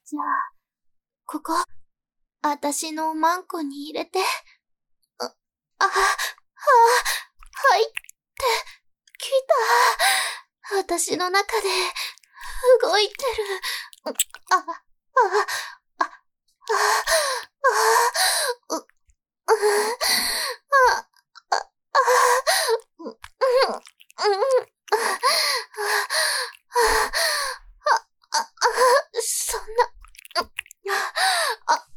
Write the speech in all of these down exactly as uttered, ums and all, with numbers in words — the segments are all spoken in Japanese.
じゃあ、ここ、あたしのマンコに入れて。あ、あ、はぁ、入って、きた。あたしの中で、動いてる。あ、あ、あ、あ、あ、あ、う、う、あ、あ、あ、う、うん、うん、あ、あ、そんな、あ、あ、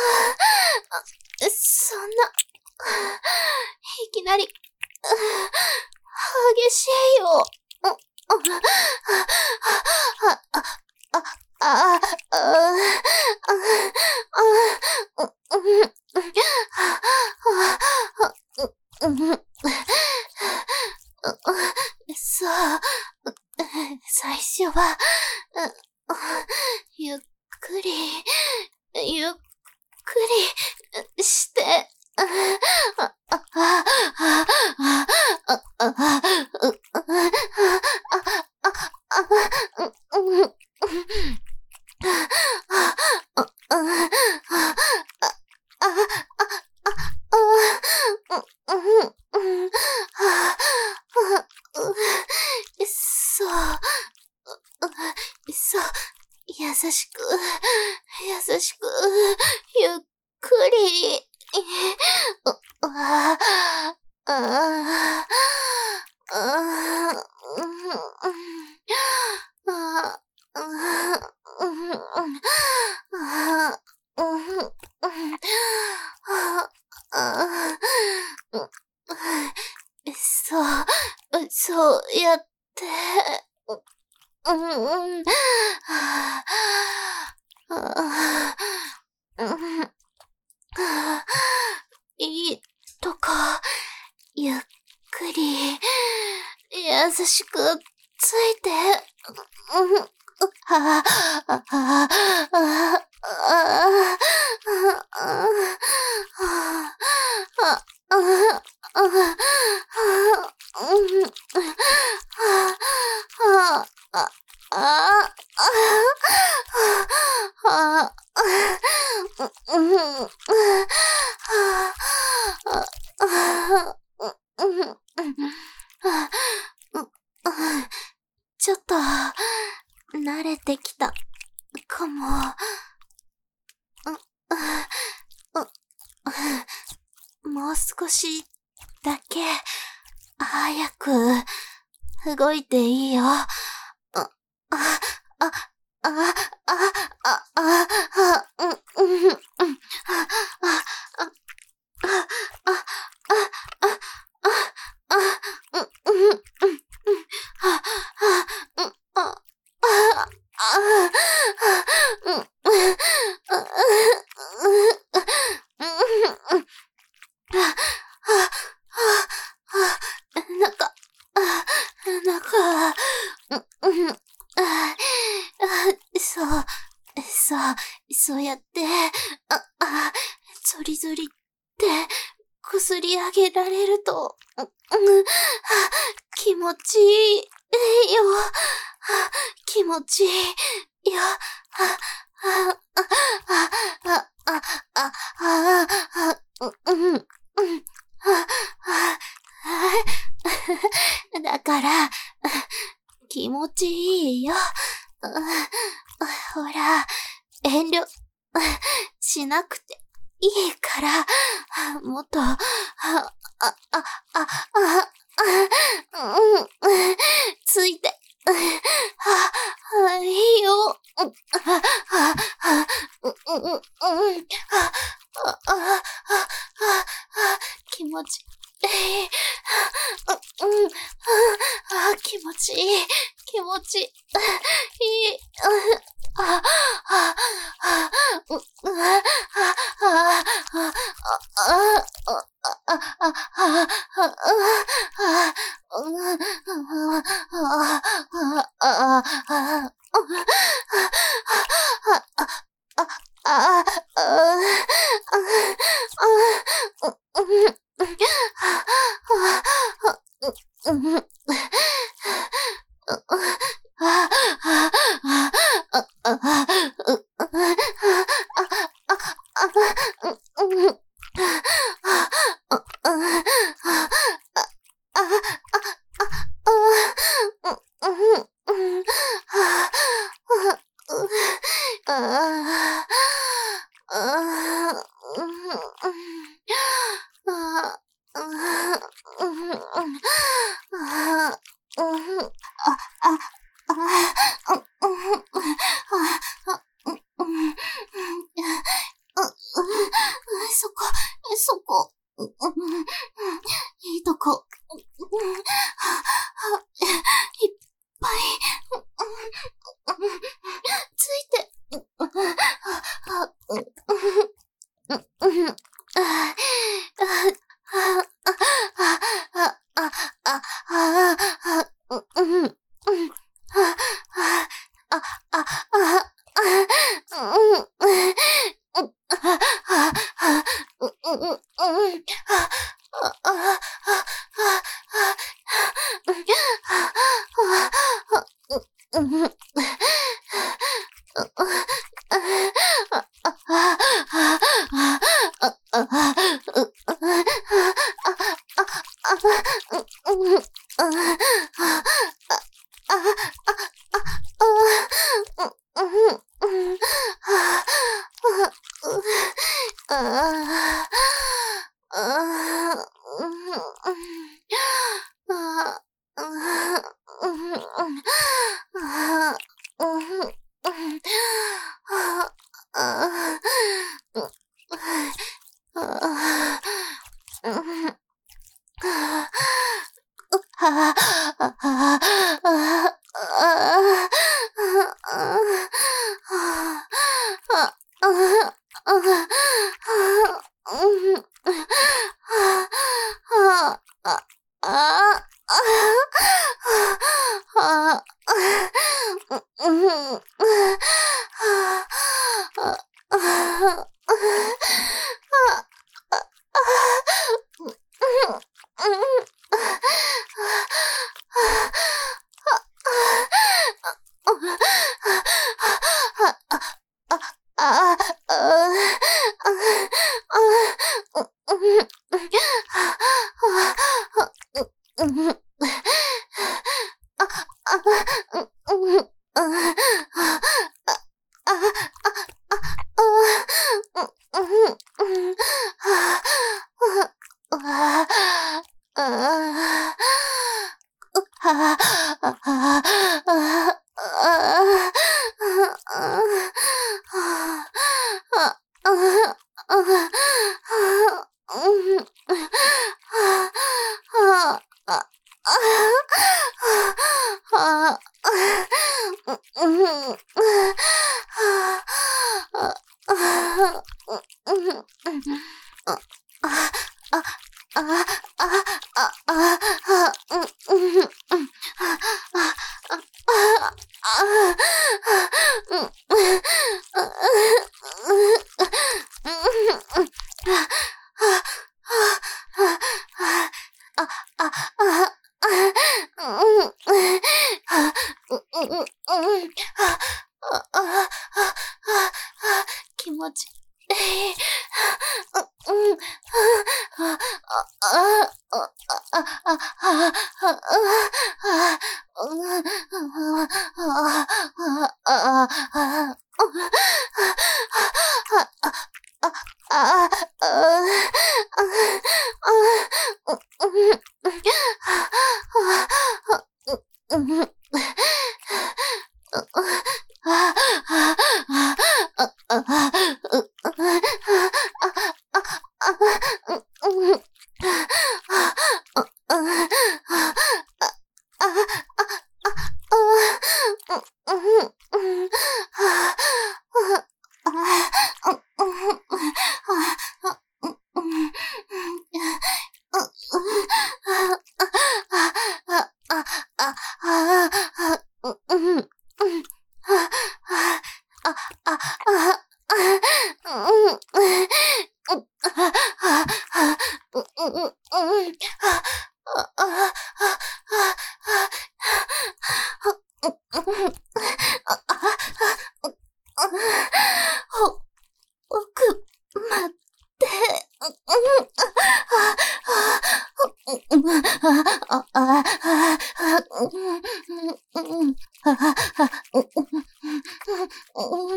そんな、いきなり、激しいよ。あ、あ、あ、あ、あ、あ、そう、最初は、ゆっくり、ゆっくりして、あ、あ、あ、あ、あ、あ、あ、そう、そう、優しく、優しく、ゆっくり、あ、あ、あ、そう、そうやって、うん、うん、いいとこ、ゆっくり、優しくついて、うん、あ、あ、あ、あ、あ、ちょっと、慣れてきた、かも。もう少しだけ、早く、動いていいよ。あ、あ、あ、あ、あ、あ、あ、あ、うん、うん、うん、あ、あ、あ、あ、あ、あ、あ、うん、うん、うん、あ、あ、うん、あ、あ、うん、なんか、なんか、うん、そう、そう、そうやって、あ、あ、ゾリゾリって、こすり上げられると、うん、気持ちいいよ。気持ちいいよ。あ、あ、あ、あ、あ、あ、あ、あ、うん、うん、だから、気持ちいいよ。ほら、遠慮しなくていいから、もっと、あ、あ、あ、あ、あ、うん、ついて、あ、いいよ。気持ちいい。気持ちいい。気持ちいい。あ、あ、あ、う、う、あ、あ、あ、 ああ、ああ、うん、ああ、うん、ああ、うん、あ、あ、あ、うん、あ、うん、うん、そこ、そこ、うん、いいとこ、いっぱい、ついて、気持ちいい。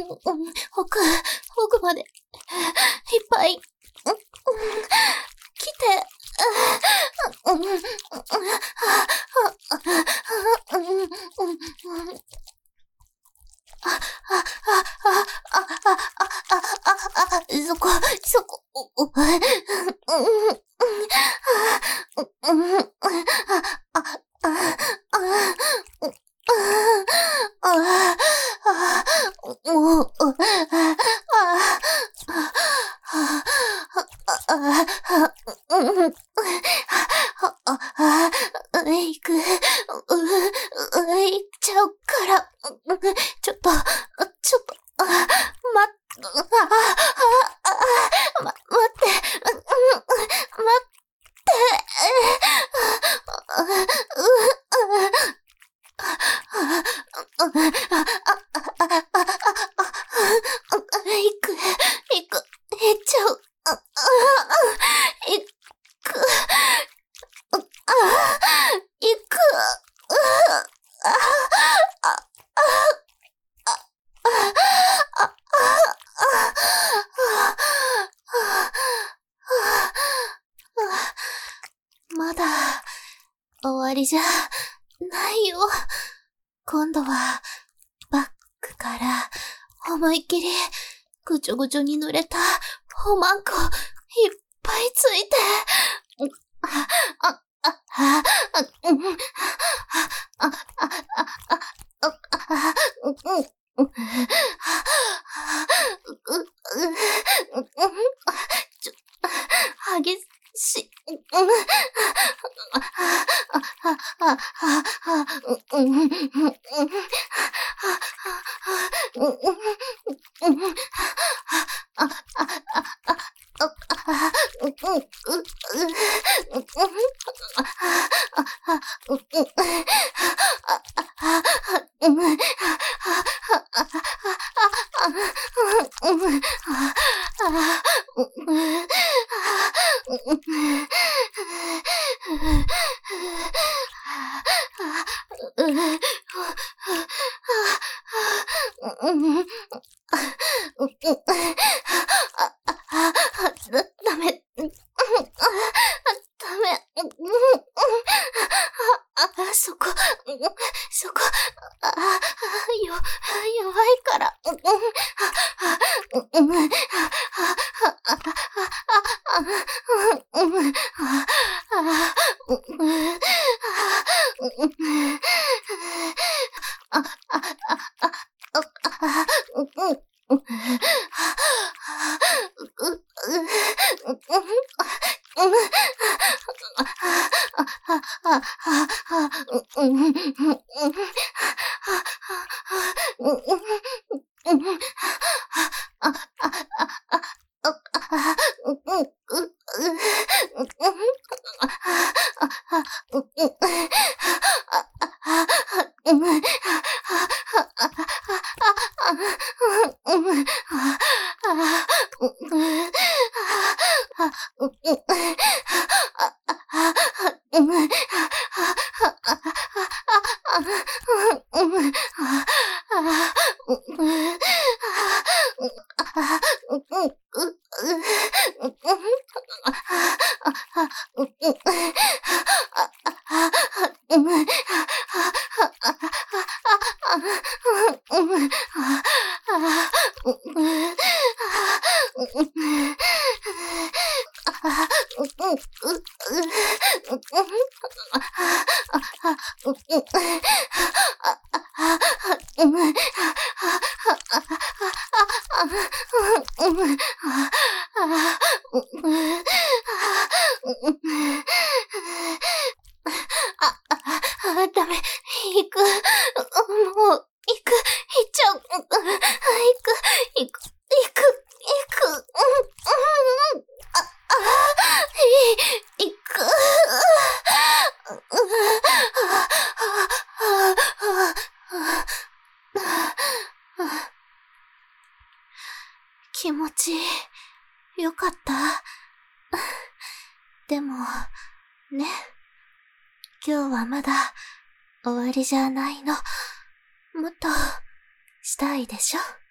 奥、奥まで、いっぱい、来て、あ、あ、あ、あ、あ、あ、あ、あ、そこ、そこ、行く、行っちゃうから、ちょっと、ちょっと、ま、あ、ま、待って、待って、行く、行く、行っちゃう、行く、行く、まだ終わりじゃないよ。今度はバッグから思いっきりぐちょぐちょに濡れたおまんこいっぱいついて、あ、あ、あ、あ、うん、あ、あ、あ、あ、あ、あ、うん、ちょ、激しい、うん、ダメ、ダメ、あ、そこ、そこ、あ、よ、弱いから、ダメ、行く、もう、行く、行っちゃう、行く、行く、行く、行く、あ、あ、行く、気持ちよかった。でも、ね。今日はまだ終わりじゃないの。もっとしたいでしょ？